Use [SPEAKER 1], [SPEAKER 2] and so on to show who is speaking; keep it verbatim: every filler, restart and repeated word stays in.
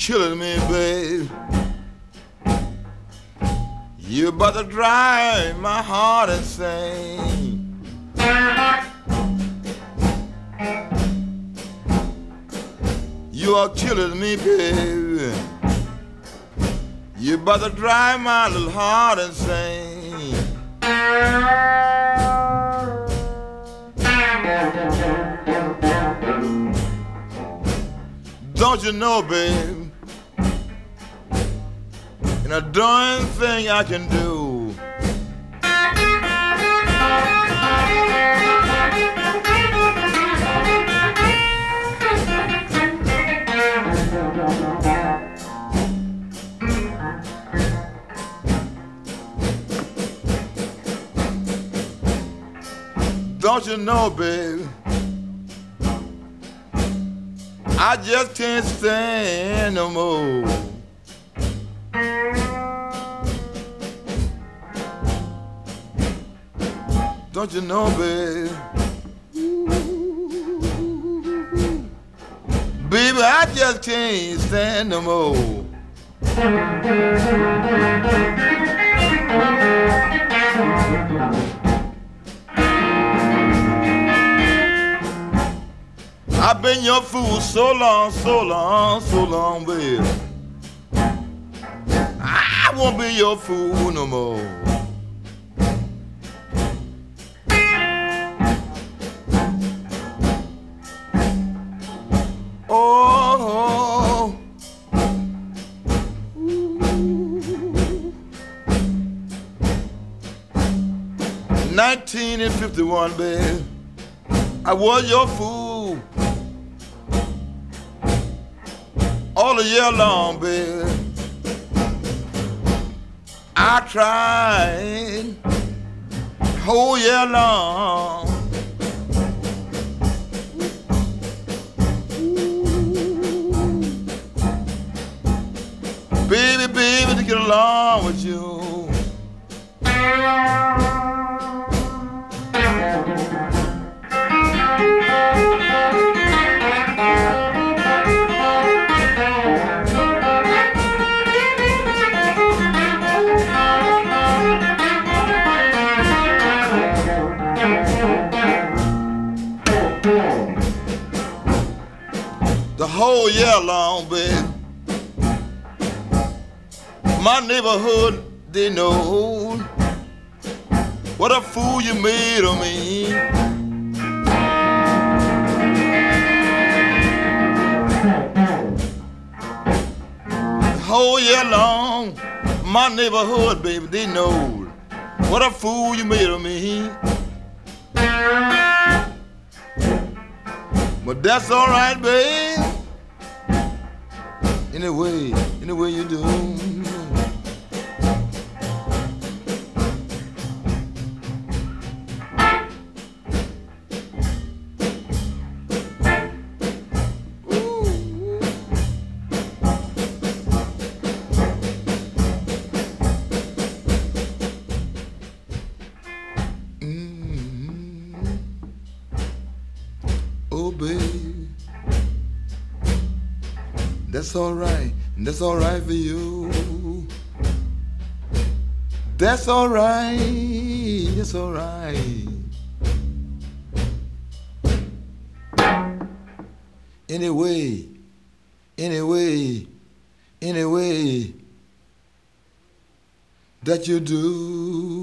[SPEAKER 1] killing me, babe. You about to drive my heart insane. You are killing me, baby. You about to drive my little heart insane. Don't you know, babe, and a darn thing I can do. Don't you know, babe, I just can't stand no more. Don't you know, babe? Baby, I just can't stand no more. I've been your fool so long, so long, so long, baby. I won't be your fool no more. Oh, nineteen fifty-one, baby, I was your fool. All the year long, baby, I tried whole year long. Baby, baby, to get along with you. The whole year long, baby, my neighborhood, they know what a fool you made of me. The whole year long, my neighborhood, baby, they know what a fool you made of me. But that's all right, babe. Anyway, anyway you do. Oh, baby, that's all right, that's all right for you. That's all right, that's all right. Anyway, anyway, anyway, that you do.